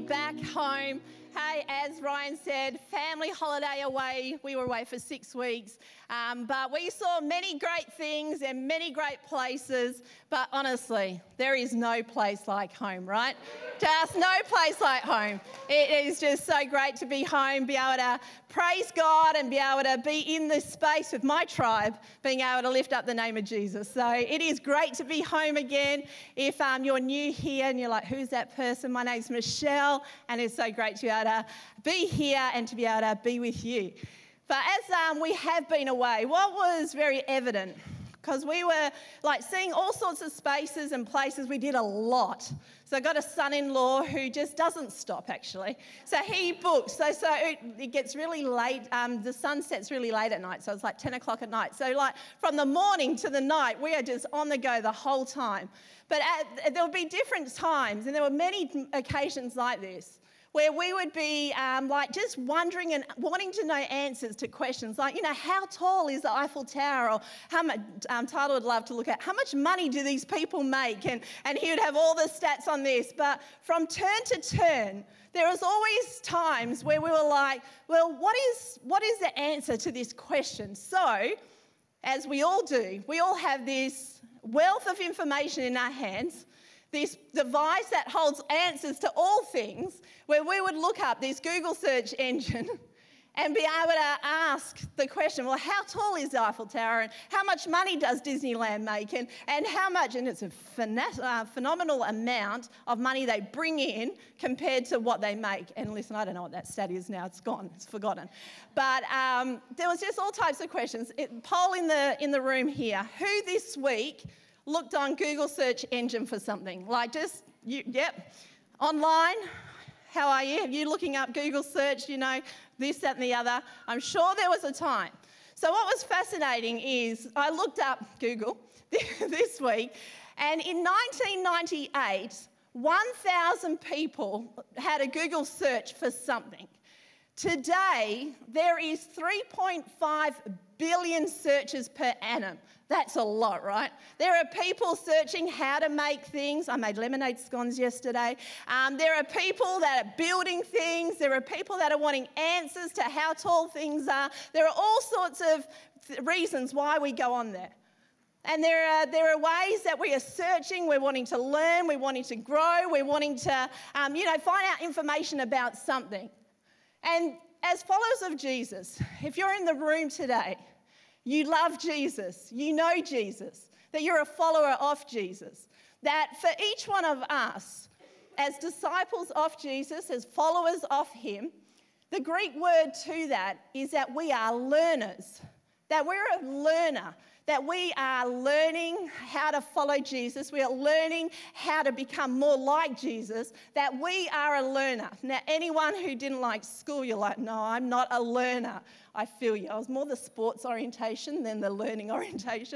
back home. Hey, as Ryan said, family holiday away. We were away for 6 weeks, but we saw many great things and many great places. But honestly, there is no place like home, right? Just no place like home. It is just so great to be home, be able to praise God and be able to be in this space with my tribe, being able to lift up the name of Jesus. So it is great to be home again. If you're new here and you're like, who's that person? My name's Michelle, and it's so great to be able to be here and to be able to be with you. But as we have been away, what was very evident, because we were like seeing all sorts of spaces and places, we did a lot. So I got a son-in-law who just doesn't stop, actually. So he books. So it gets really late. The sun sets really late at night, so it's like 10 o'clock at night. So like from the morning to the night, we are just on the go the whole time. But there would be different times, and there were many occasions like this, where we would be like just wondering and wanting to know answers to questions like, how tall is the Eiffel Tower? Or how much, Tyler would love to look at, how much money do these people make? And he would have all the stats on this. But from turn to turn, there was always times where we were like, well, what is the answer to this question? So, as we all do, we all have this wealth of information in our hands, this device that holds answers to all things, where we would look up this Google search engine and be able to ask the question, well, how tall is the Eiffel Tower, and how much money does Disneyland make, and how much, and it's a phenomenal amount of money they bring in compared to what they make. And listen, I don't know what that stat is now, it's gone, it's forgotten. But there was just all types of questions. Poll in the room here, who this week looked on Google search engine for something? Like just, online, how are you? Are you looking up Google search, this, that and the other? I'm sure there was a time. So what was fascinating is I looked up Google this week, and in 1998, 1,000 people had a Google search for something. Today, there is 3.5 billion searches per annum. That's a lot, right? There are people searching how to make things. I made lemonade scones yesterday. There are people that are building things. There are people that are wanting answers to how tall things are. There are all sorts of reasons why we go on there. And there are ways that we are searching. We're wanting to learn. We're wanting to grow. We're wanting to, find out information about something. And as followers of Jesus, if you're in the room today, you love Jesus, you know Jesus, that you're a follower of Jesus, that for each one of us, as disciples of Jesus, as followers of him, the Greek word to that is that we are learners, that we're a learner, that we are learning how to follow Jesus, we are learning how to become more like Jesus, that we are a learner. Now, anyone who didn't like school, you're like, no, I'm not a learner. I feel you. I was more the sports orientation than the learning orientation.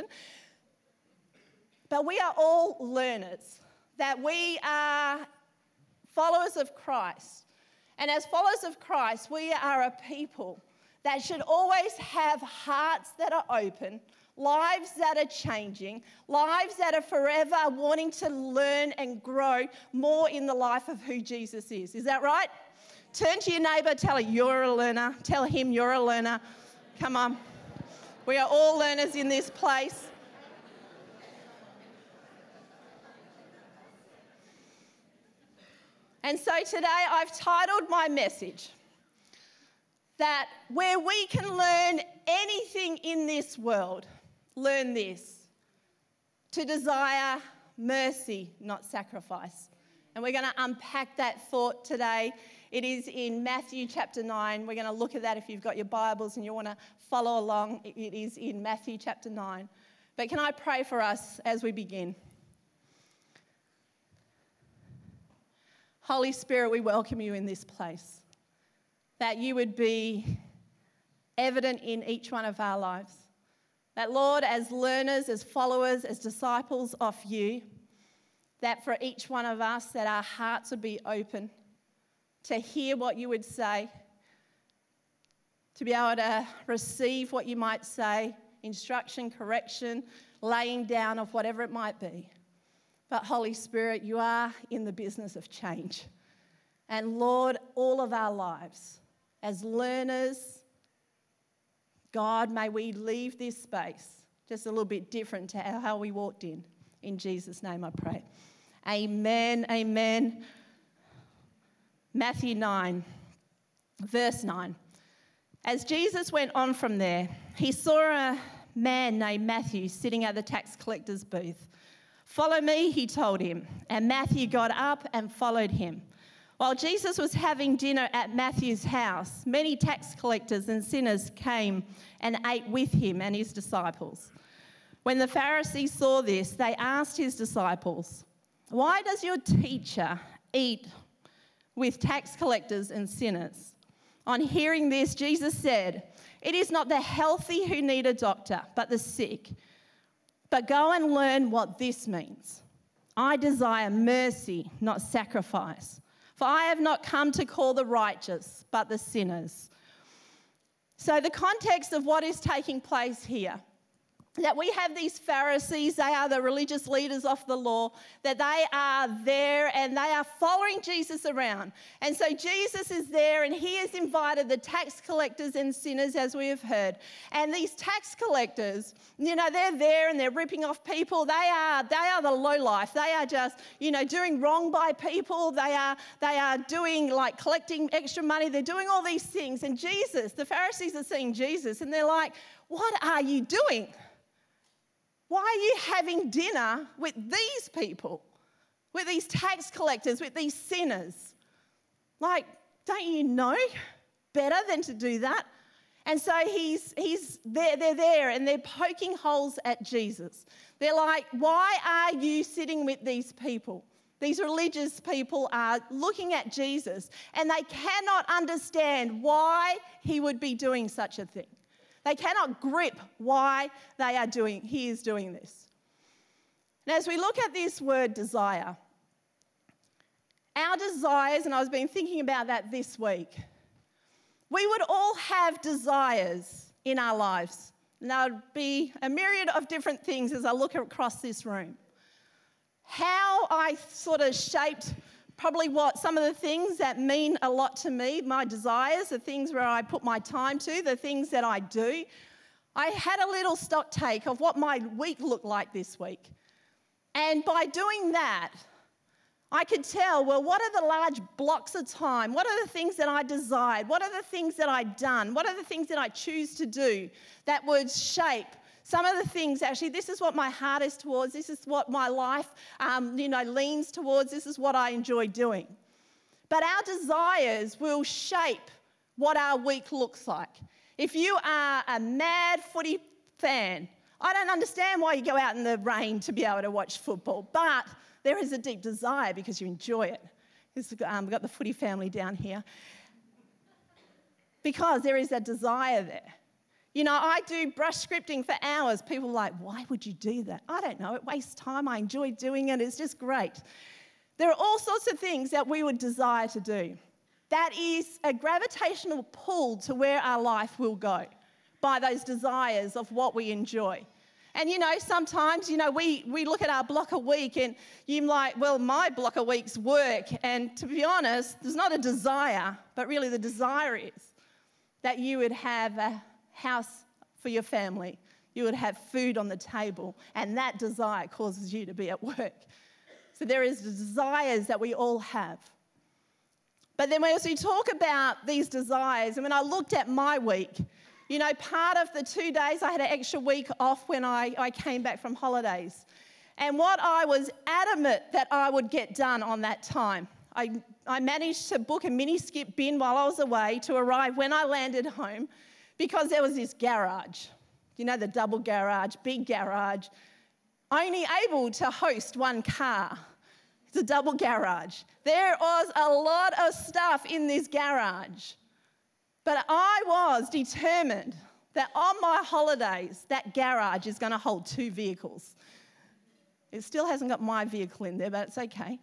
But we are all learners, that we are followers of Christ. And as followers of Christ, we are a people that should always have hearts that are open, lives that are changing, lives that are forever wanting to learn and grow more in the life of who Jesus is. Is that right? Turn to your neighbour, tell her you're a learner. Tell him you're a learner. Come on. We are all learners in this place. And so today I've titled my message that where we can learn anything in this world, learn this: to desire mercy, not sacrifice. And we're going to unpack that thought today. It is in Matthew chapter 9. We're going to look at that if you've got your Bibles and you want to follow along. It is in Matthew chapter 9. But can I pray for us as we begin? Holy Spirit, we welcome you in this place, that you would be evident in each one of our lives. That, Lord, as learners, as followers, as disciples of you, that for each one of us, that our hearts would be open to hear what you would say, to be able to receive what you might say, instruction, correction, laying down of whatever it might be. But Holy Spirit, you are in the business of change. And Lord, all of our lives, as learners, God, may we leave this space just a little bit different to how we walked in. In Jesus' name I pray. Amen, amen. Matthew 9, verse 9. As Jesus went on from there, he saw a man named Matthew sitting at the tax collector's booth. "Follow me," he told him, and Matthew got up and followed him. While Jesus was having dinner at Matthew's house, many tax collectors and sinners came and ate with him and his disciples. When the Pharisees saw this, they asked his disciples, "Why does your teacher eat with tax collectors and sinners?" On hearing this, Jesus said, "It is not the healthy who need a doctor, but the sick. But go and learn what this means. I desire mercy, not sacrifice. For I have not come to call the righteous, but the sinners." So the context of what is taking place here, that we have these Pharisees, they are the religious leaders of the law, that they are there and they are following Jesus around. And so Jesus is there and he has invited the tax collectors and sinners, as we have heard. And these tax collectors, they're there and they're ripping off people. They are the lowlife. They are just, doing wrong by people. They are doing like collecting extra money. They're doing all these things. And Jesus, the Pharisees are seeing Jesus and they're like, "What are you doing? Why are you having dinner with these people, with these tax collectors, with these sinners? Like, don't you know better than to do that?" And so he's there, they're there and they're poking holes at Jesus. They're like, "Why are you sitting with these people?" These religious people are looking at Jesus and they cannot understand why he would be doing such a thing. They cannot grip why he is doing this. And as we look at this word desire, our desires, and I've been thinking about that this week, we would all have desires in our lives. And there would be a myriad of different things as I look across this room. How I sort of shaped probably what some of the things that mean a lot to me, my desires, the things where I put my time to, the things that I do. I had a little stock take of what my week looked like this week. And by doing that, I could tell, well, what are the large blocks of time? What are the things that I desired? What are the things that I've done? What are the things that I choose to do that would shape some of the things? Actually, this is what my heart is towards. This is what my life, leans towards. This is what I enjoy doing. But our desires will shape what our week looks like. If you are a mad footy fan, I don't understand why you go out in the rain to be able to watch football, but there is a deep desire because you enjoy it. We've got the footy family down here. Because there is a desire there. I do brush scripting for hours. People are like, "Why would you do that?" I don't know. It wastes time. I enjoy doing it. It's just great. There are all sorts of things that we would desire to do. That is a gravitational pull to where our life will go by those desires of what we enjoy. And, sometimes, we look at our block a week and you're like, "Well, my block a week's work." And to be honest, there's not a desire, but really the desire is that you would have a house for your family. You would have food on the table, and that desire causes you to be at work. So there is the desires that we all have. But then as we talk about these desires, and when I looked at my week, part of the 2 days I had an extra week off when I came back from holidays. And what I was adamant that I would get done on that time, I managed to book a mini skip bin while I was away to arrive when I landed home, because there was this garage, the double garage, big garage, only able to host one car. It's a double garage. There was a lot of stuff in this garage. But I was determined that on my holidays, that garage is going to hold 2 vehicles. It still hasn't got my vehicle in there, but it's okay.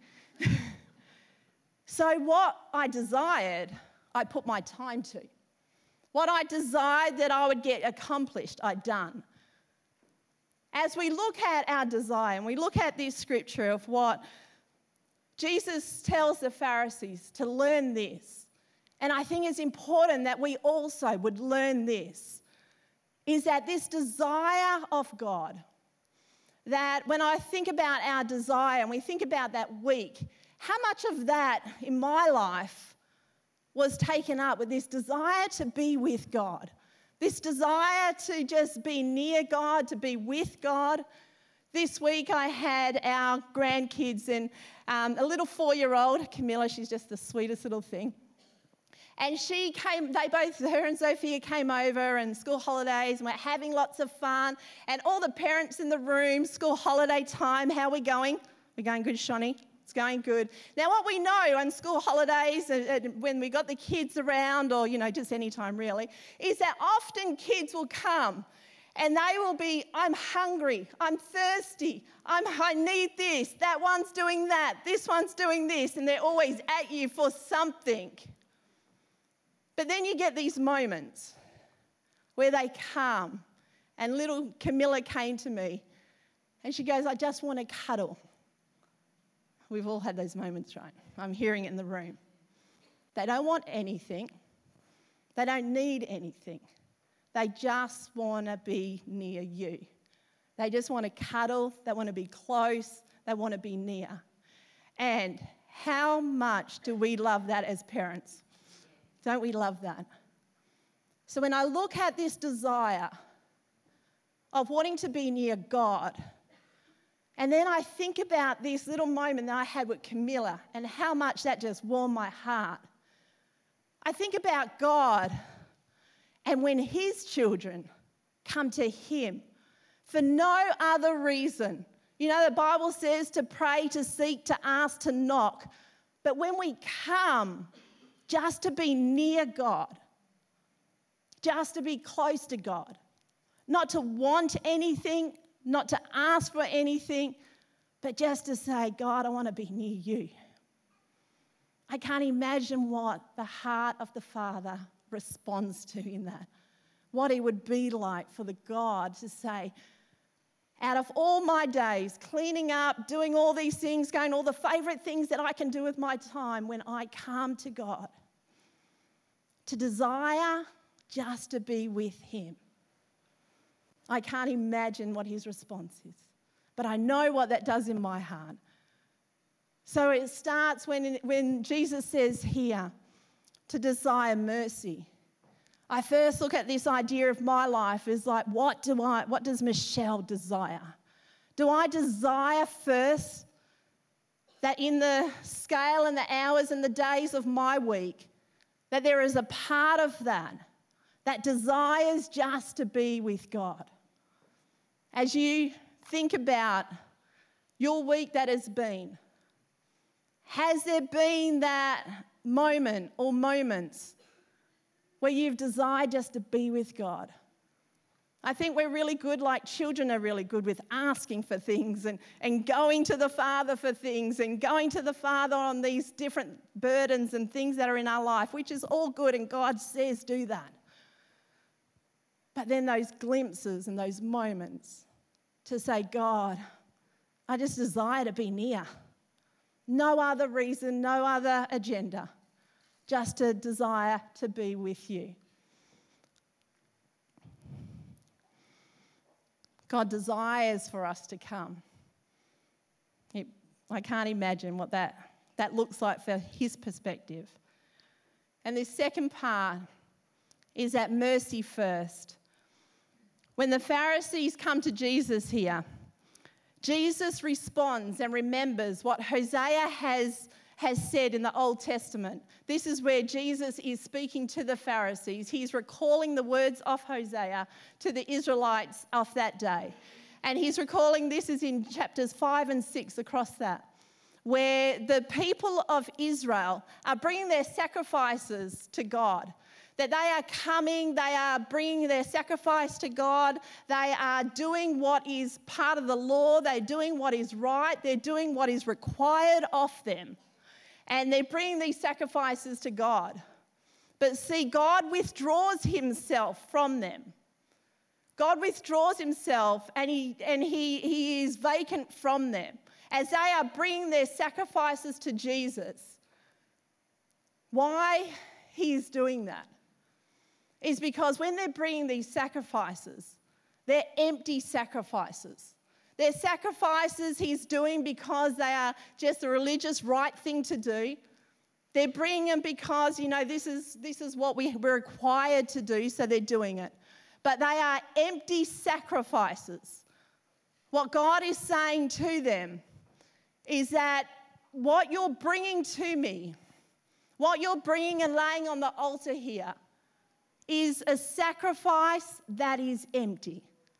So what I desired, I put my time to. What I desired that I would get accomplished, I'd done. As we look at our desire and we look at this scripture of what Jesus tells the Pharisees to learn this. And I think it's important that we also would learn this, is that this desire of God, that when I think about our desire and we think about that week, how much of that in my life was taken up with this desire to be with God, this desire to just be near God, to be with God. This week I had our grandkids and a little 4-year-old, Camilla, she's just the sweetest little thing. And her and Sophia came over and school holidays and we're having lots of fun. And all the parents in the room, school holiday time, how are we going? We're going good, Shani? It's going good. Now, what we know on school holidays, when we got the kids around, or, just any time really, is that often kids will come and they will be, I'm hungry, I'm thirsty, I need this, that one's doing that, this one's doing this, and they're always at you for something. But then you get these moments where they come, and little Camilla came to me and she goes, I just want to cuddle. We've all had those moments, right? I'm hearing it in the room. They don't want anything. They don't need anything. They just want to be near you. They just want to cuddle. They want to be close. They want to be near. And how much do we love that as parents? Don't we love that? So when I look at this desire of wanting to be near God, and then I think about this little moment that I had with Camilla and how much that just warmed my heart. I think about God and when his children come to him for no other reason. The Bible says to pray, to seek, to ask, to knock. But when we come just to be near God, just to be close to God, not to want anything, not to ask for anything, but just to say, God, I want to be near you. I can't imagine what the heart of the Father responds to in that. What it would be like for the God to say, out of all my days, cleaning up, doing all these things, going all the favourite things that I can do with my time, when I come to God, to desire just to be with him. I can't imagine what his response is, but I know what that does in my heart. So it starts when Jesus says here to desire mercy. I first look at this idea of my life as like, what does Michelle desire? Do I desire first that in the scale and the hours and the days of my week, that there is a part of that desires just to be with God? As you think about your week that has been, has there been that moment or moments where you've desired just to be with God? I think we're really good, like children are really good with asking for things and going to the Father for things and going to the Father on these different burdens and things that are in our life, which is all good, and God says do that. But then those glimpses and those moments to say, God, I just desire to be near. No other reason, no other agenda, just a desire to be with you. God desires for us to come. I can't imagine what that looks like for his perspective. And this second part is that mercy first. When the Pharisees come to Jesus here, Jesus responds and remembers what Hosea has said in the Old Testament. This is where Jesus is speaking to the Pharisees. He's recalling the words of Hosea to the Israelites of that day. And he's recalling, this is in chapters 5 and 6 across that, where the people of Israel are bringing their sacrifices to God. That they are coming, they are bringing their sacrifice to God, they are doing what is part of the law, they're doing what is right, they're doing what is required of them. And they're bringing these sacrifices to God. But see, God withdraws himself from them. God withdraws himself and he is vacant from them. as they are bringing their sacrifices to Jesus, why he's doing that is because when they're bringing these sacrifices, they're empty sacrifices. They're sacrifices he's doing because they are just the religious right thing to do. They're bringing them because, this is what we're required to do, so they're doing it. But they are empty sacrifices. What God is saying to them is that what you're bringing to me, what you're bringing and laying on the altar here, is a sacrifice that is empty.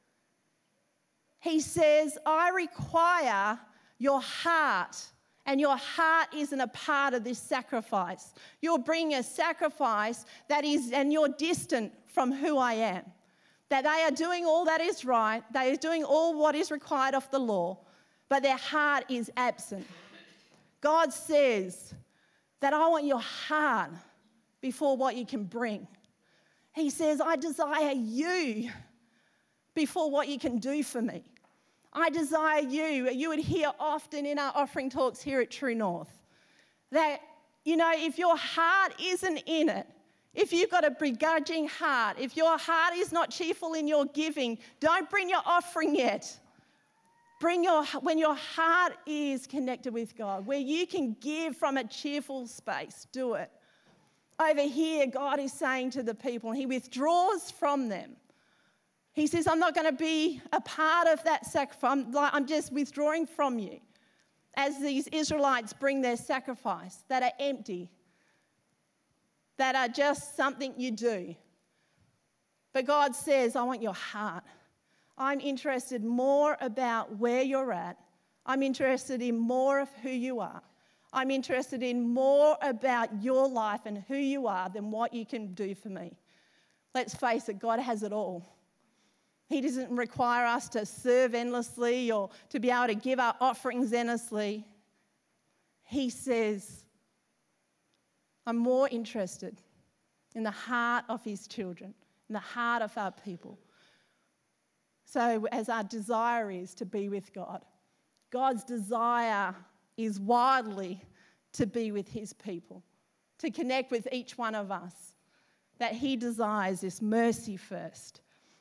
He says, I require your heart, and your heart isn't a part of this sacrifice. You're bringing a sacrifice and you're distant from who I am. That they are doing all that is right, they are doing all what is required of the law, but their heart is absent. God says that I want your heart before what you can bring. He says, I desire you before what you can do for me. I desire you. You would hear often in our offering talks here at True North that, if your heart isn't in it, if you've got a begrudging heart, if your heart is not cheerful in your giving, don't bring your offering yet. When your heart is connected with God, where you can give from a cheerful space, do it. Over here, God is saying to the people, he withdraws from them. He says, I'm not going to be a part of that sacrifice. I'm just withdrawing from you. As these Israelites bring their sacrifice that are empty, that are just something you do. But God says, I want your heart. I'm interested more about where you're at. I'm interested in more of who you are. I'm interested in more about your life and who you are than what you can do for me. Let's face it, God has it all. He doesn't require us to serve endlessly or to be able to give our offerings endlessly. He says, I'm more interested in the heart of his children, in the heart of our people. So as our desire is to be with God, God's desire is wildly to be with his people, to connect with each one of us, that he desires this mercy first.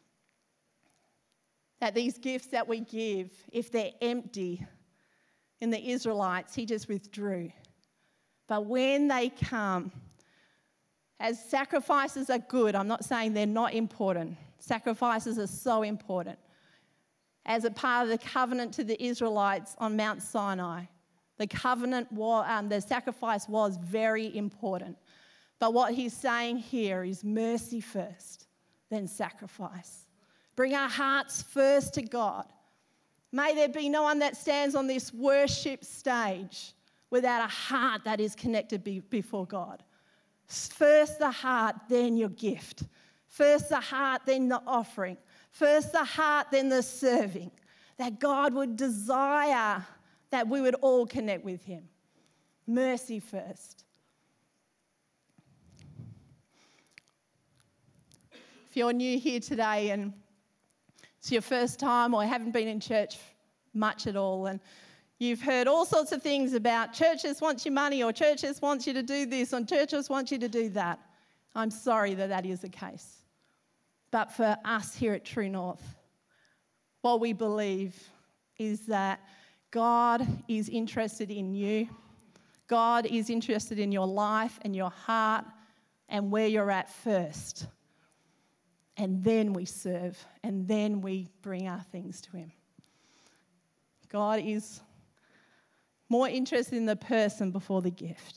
That these gifts that we give, if they're empty, in the Israelites, he just withdrew. But when they come, as sacrifices are good, I'm not saying they're not important. Sacrifices are so important. As a part of the covenant to the Israelites on Mount Sinai, the sacrifice was very important. But what he's saying here is mercy first, then sacrifice. Bring our hearts first to God. May there be no one that stands on this worship stage without a heart that is connected before God. First the heart, then your gift. First the heart, then the offering. First the heart, then the serving. That God would desire that we would all connect with him. Mercy first. If you're new here today and it's your first time or haven't been in church much at all, and you've heard all sorts of things about churches want your money, or churches want you to do this, or churches want you to do that, I'm sorry that is the case. But for us here at True North, what we believe is that God is interested in you. God is interested in your life and your heart and where you're at first. And then we serve, and then we bring our things to him. God is more interested in the person before the gift.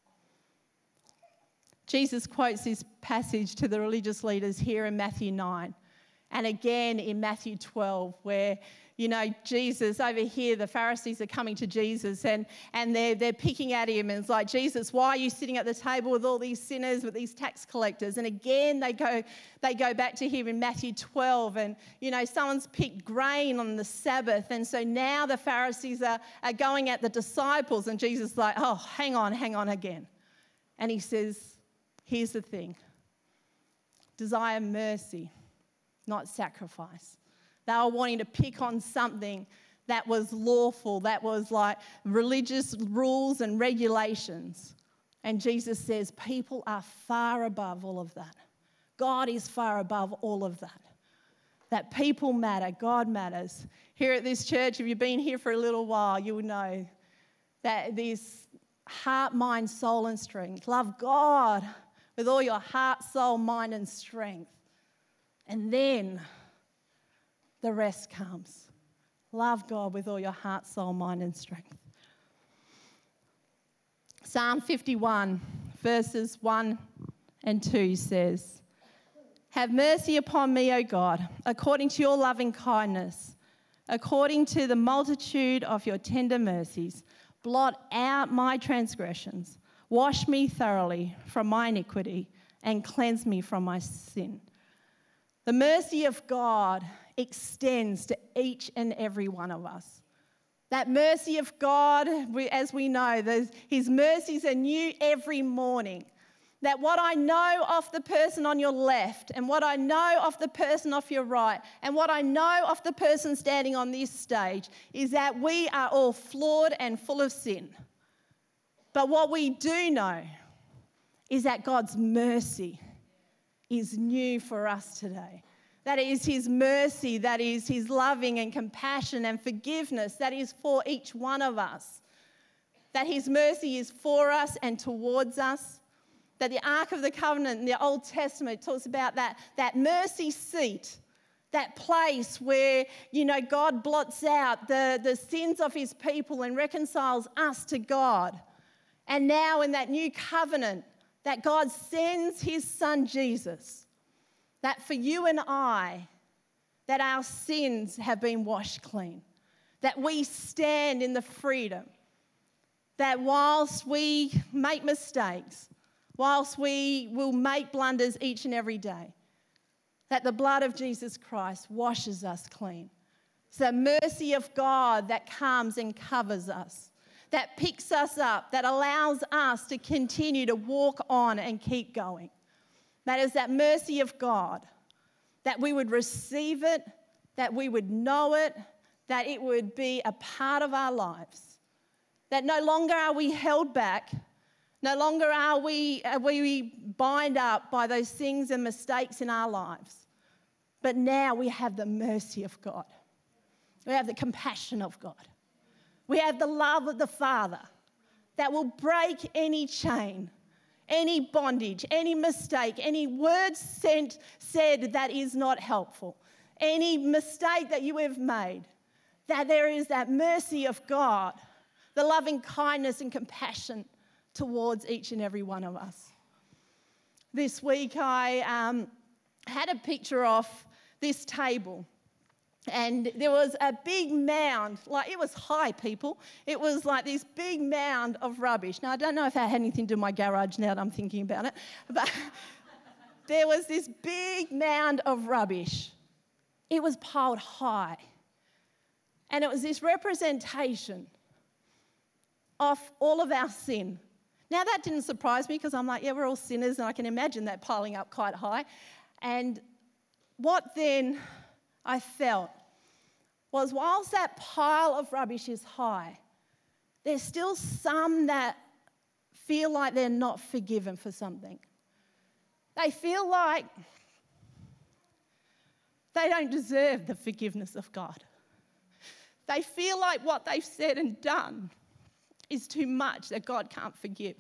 Jesus quotes this passage to the religious leaders here in Matthew 9, and again in Matthew 12, where, Jesus over here, the Pharisees are coming to Jesus and they're picking at him, and it's like, Jesus, why are you sitting at the table with all these sinners, with these tax collectors? And again, they go back to here in Matthew 12, and, someone's picked grain on the Sabbath, and so now the Pharisees are going at the disciples, and Jesus is like, oh, hang on again. And he says, here's the thing. Desire mercy, not sacrifice. They were wanting to pick on something that was lawful, that was like religious rules and regulations. And Jesus says people are far above all of that. God is far above all of that. That people matter, God matters. Here at this church, if you've been here for a little while, you will know that this heart, mind, soul, and strength. Love God with all your heart, soul, mind, and strength. And then the rest comes. Love God with all your heart, soul, mind, and strength. Psalm 51, verses 1 and 2 says, "Have mercy upon me, O God, according to your loving kindness, according to the multitude of your tender mercies. Blot out my transgressions. Wash me thoroughly from my iniquity and cleanse me from my sin." The mercy of God extends to each and every one of us. That mercy of God, as we know, his mercies are new every morning. That what I know of the person on your left and what I know of the person off your right and what I know of the person standing on this stage is that we are all flawed and full of sin. But what we do know is that God's mercy is new for us today. That is his mercy, that is his loving and compassion and forgiveness that is for each one of us. That his mercy is for us and towards us. That the Ark of the Covenant in the Old Testament talks about that mercy seat, that place where, God blots out the sins of his people and reconciles us to God. And now in that new covenant, that God sends his son Jesus, that for you and I, that our sins have been washed clean, that we stand in the freedom, that whilst we make mistakes, whilst we will make blunders each and every day, that the blood of Jesus Christ washes us clean. It's the mercy of God that comes and covers us, that picks us up, that allows us to continue to walk on and keep going. That is that mercy of God, that we would receive it, that we would know it, that it would be a part of our lives, that no longer are we held back. No longer are we bind up by those things and mistakes in our lives. But now we have the mercy of God. We have the compassion of God. We have the love of the Father that will break any chain, any bondage, any mistake, any word said that is not helpful, any mistake that you have made, that there is that mercy of God, the loving kindness and compassion towards each and every one of us. This week I had a picture of this table, and there was a big mound, like it was high, people. It was like this big mound of rubbish. Now, I don't know if that had anything to do with my garage now that I'm thinking about it, but there was this big mound of rubbish. It was piled high, and it was this representation of all of our sin. Now, that didn't surprise me because I'm like, yeah, we're all sinners, and I can imagine that piling up quite high. And what then I felt was, whilst that pile of rubbish is high, there's still some that feel like they're not forgiven for something. They feel like they don't deserve the forgiveness of God. They feel like what they've said and done is too much, that God can't forgive.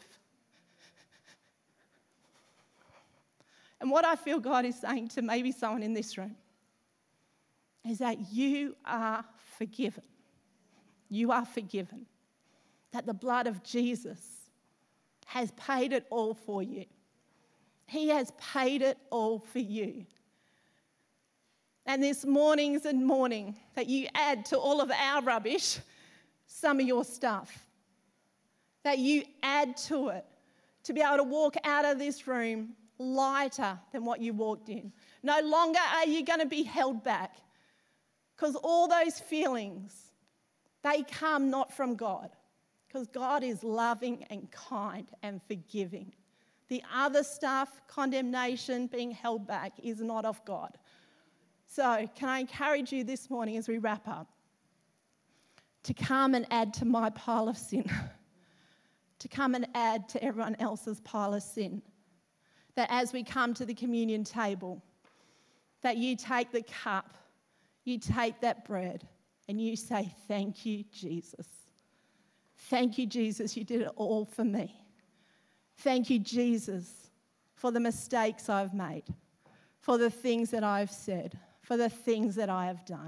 And what I feel God is saying to maybe someone in this room is that you are forgiven. You are forgiven. That the blood of Jesus has paid it all for you. He has paid it all for you. And this morning that you add to all of our rubbish some of your stuff. That you add to it to be able to walk out of this room lighter than what you walked in. No longer are you going to be held back, because all those feelings, they come not from God, because God is loving and kind and forgiving. The other stuff, condemnation, being held back, is not of God. So can I encourage you this morning as we wrap up, to come and add to my pile of sin, to come and add to everyone else's pile of sin. That as we come to the communion table, that you take the cup, you take that bread, and you say, thank you, Jesus. Thank you, Jesus, you did it all for me. Thank you, Jesus, for the mistakes I've made, for the things that I've said, for the things that I have done.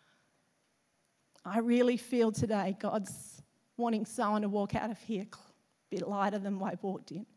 I really feel today God's wanting someone to walk out of here a bit lighter than I walked in.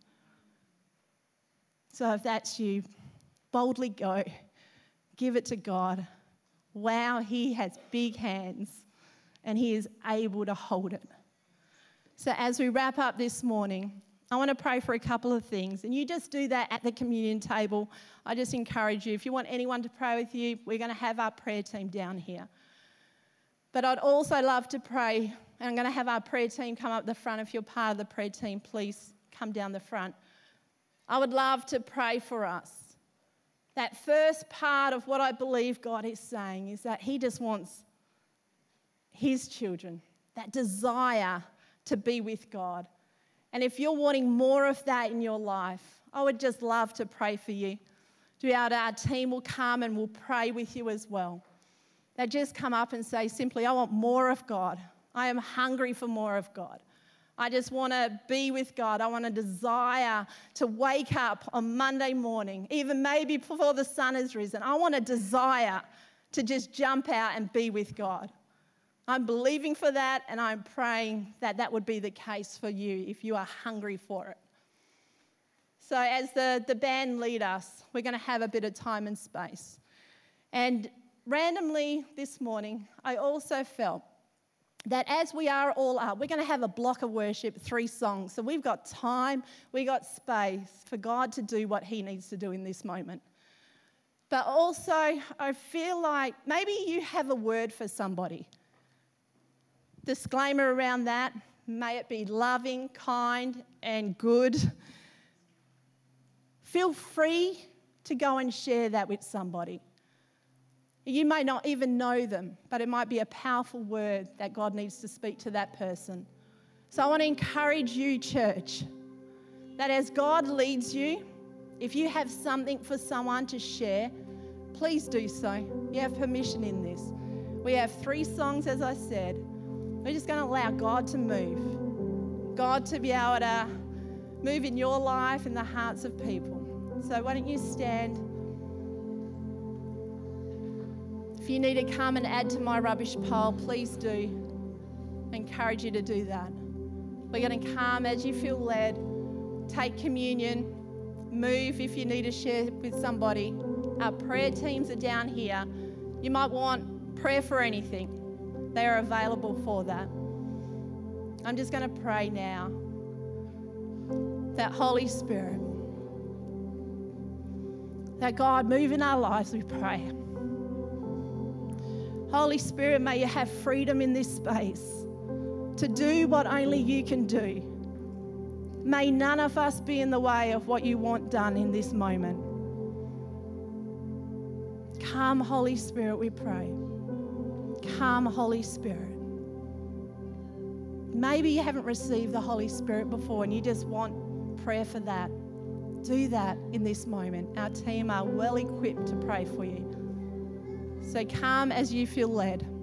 So if that's you, boldly go. Give it to God. Wow, He has big hands and He is able to hold it. So as we wrap up this morning, I want to pray for a couple of things. And you just do that at the communion table. I just encourage you. If you want anyone to pray with you, we're going to have our prayer team down here. But I'd also love to pray, and I'm going to have our prayer team come up the front. If you're part of the prayer team, please come down the front. I would love to pray for us. That first part of what I believe God is saying is that He just wants His children, that desire to be with God. And if you're wanting more of that in your life, I would just love to pray for you. Our team will come and we'll pray with you as well. They just come up and say simply, I want more of God. I am hungry for more of God. I just want to be with God. I want a desire to wake up on Monday morning, even maybe before the sun has risen. I want a desire to just jump out and be with God. I'm believing for that, and I'm praying that that would be the case for you if you are hungry for it. So as the band lead us, we're going to have a bit of time and space. And randomly this morning, I also felt that as we are all up, we're going to have a block of worship, 3 songs. So we've got time, we've got space for God to do what He needs to do in this moment. But also, I feel like maybe you have a word for somebody. Disclaimer around that, may it be loving, kind, and good. Feel free to go and share that with somebody. You may not even know them, but it might be a powerful word that God needs to speak to that person. So I want to encourage you, church, that as God leads you, if you have something for someone to share, please do so. You have permission in this. We have 3 songs, as I said. We're just going to allow God to move. God to be able to move in your life and the hearts of people. So why don't you stand? If you need to come and add to my rubbish pile, please do. I encourage you to do that. We're going to come as you feel led, take communion, move if you need to share with somebody. Our prayer teams are down here. You might want prayer for anything. They are available for that. I'm just going to pray now that Holy Spirit, that God move in our lives, we pray. Holy Spirit, may you have freedom in this space to do what only you can do. May none of us be in the way of what you want done in this moment. Come, Holy Spirit, we pray. Come, Holy Spirit. Maybe you haven't received the Holy Spirit before and you just want prayer for that. Do that in this moment. Our team are well equipped to pray for you. So come as you feel led.